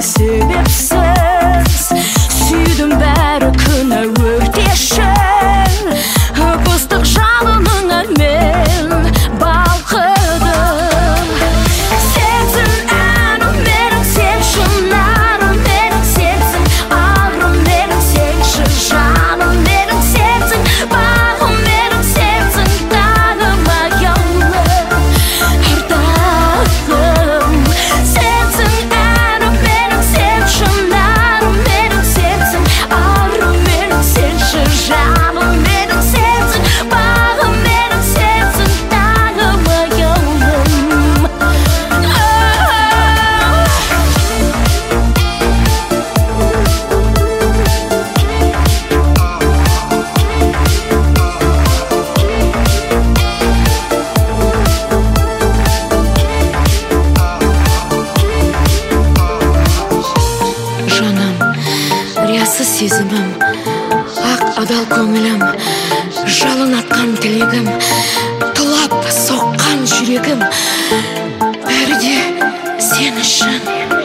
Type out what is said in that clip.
sebepsiz Süydüm bari күні өртеші Быстық жалыныңа мен балқыдым Сенсің әнім менің, сен шынарым менің, сенсің арым менің, сенші жаным менің, сенсің бағым менің, сенсің таңым аяулым ардағым Сенсің әнім менің, сен шынарым менің, сенсің арым менің, сенші жаным менің, сенсің бағым менің, сенсің таңым аяулым Жаным, риясыз сезімім, ақ адал көңілім, жалын атқан тілегім, тулап соққан жүрегім, бәрі де сен үшін.